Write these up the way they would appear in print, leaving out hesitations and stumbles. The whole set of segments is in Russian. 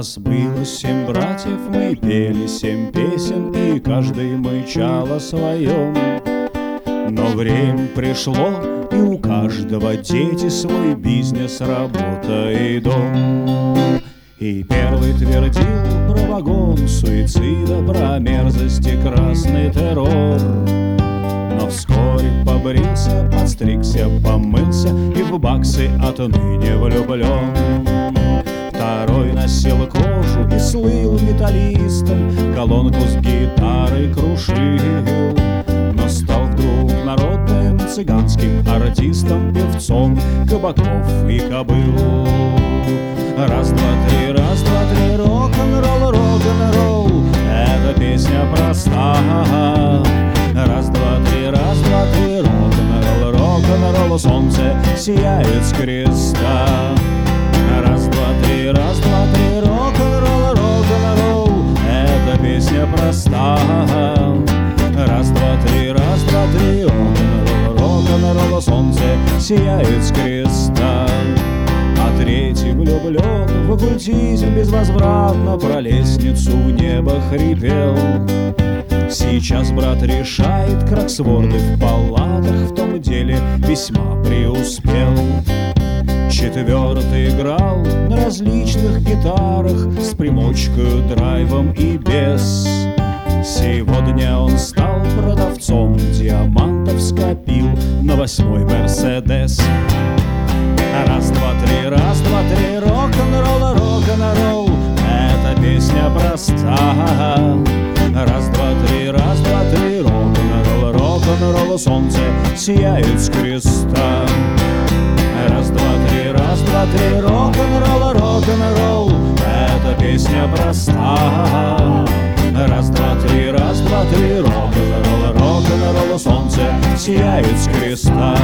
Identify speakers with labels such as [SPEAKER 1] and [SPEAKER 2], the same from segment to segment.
[SPEAKER 1] Нас было 7 братьев, мы пели 7 песен, и каждый мычал о своем. Но время пришло, и у каждого дети свой бизнес, работа и дом. И первый твердил про вагон суицида, про мерзости красный террор. Но вскоре побрился, подстригся, помылся и в баксы отныне влюблен. Второй носил кожу и слыл металлистом, колонку с гитарой крушил. Но стал вдруг народным цыганским артистом, певцом кабаков и кобыл. Раз, два, три, раз, два, три, рок-н-ролл, рок-н-ролл, эта песня проста. Раз, два, три, рок-н-ролл, рок-н-ролл, солнце сияет с креста. Раз, два, три, рок-н-ролл, рок-н-ролл, эта песня проста. Раз, два, три, рок-н-ролл, солнце сияет с креста. А третий влюблен в оккультизм безвозвратно, про лестницу в небо хрипел. Сейчас брат решает кроссворды в палатах, в том деле весьма преуспел. Четвертый играл на различных гитарах с примочкой, драйвом и без. Сегодня он стал продавцом диамантов, скопил на 8-й Мерседес. Раз, два, три, рок-н-ролл, рок-н-ролл, эта песня проста. Раз, два, три, рок-н-ролл, рок-н-ролл, солнце сияет с креста. Раз, два, три, рок-н-ролл, рок-н-ролл, эта песня проста. Раз, два, три, рок-н-ролл, рок-н-ролл, солнце сияет с креста.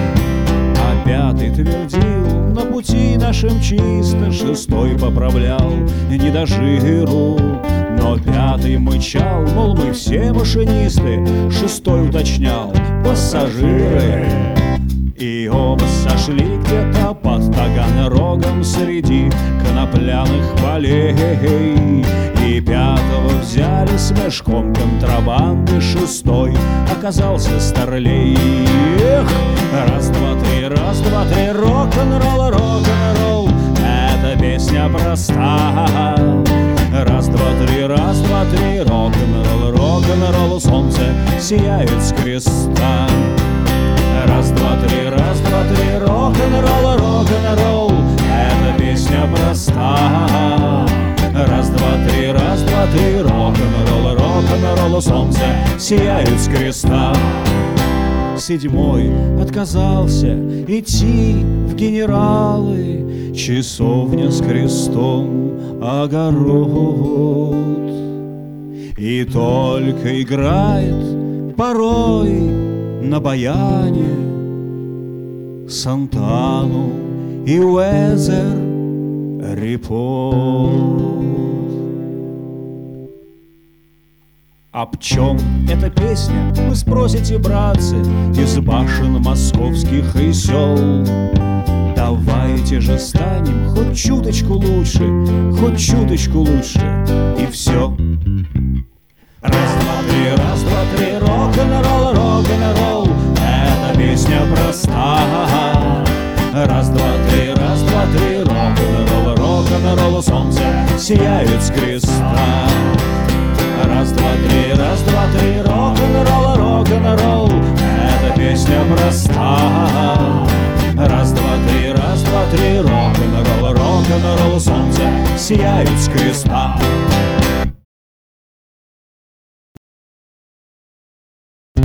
[SPEAKER 1] А пятый твердил, на пути нашим чисто, шестой поправлял не до жиру. Но пятый мычал, мол, мы все машинисты, шестой уточнял пассажиры. И оба сошли где-то под Таганрогом среди конопляных полей. И пятого взяли с мешком контрабанды, шестой оказался старлей. Эх! Раз, два, три, рок-н-ролл, рок-н-ролл, эта песня проста. Раз, два, три, рок-н-ролл, рок-н-ролл, солнце сияет с креста. Раз, два, три, рок-н-ролл, рок-н-ролл, эта песня проста. Раз, два, три, рок-н-ролл, рок-н-ролл, солнце сияет с креста. Седьмой отказался идти в генералы, часовня с крестом, огород. И только играет порой на баяне Сантану и Уэзер Репорт. Об чем эта песня, вы спросите, братцы, из башен московских и сел. Давайте же станем хоть чуточку лучше, хоть чуточку лучше, и все. Раз, два, три, рок-н-ролл, рок-н-ролл, эта песня проста. Раз, два, три, рок-н-ролл, рок-н-ролл, солнце сияет с креста. Раз, два, три, рок-н-ролл, рок-н-ролл, эта песня проста. Раз, два, три, рок-н-ролл, рок-н-ролл, солнце сияет с креста.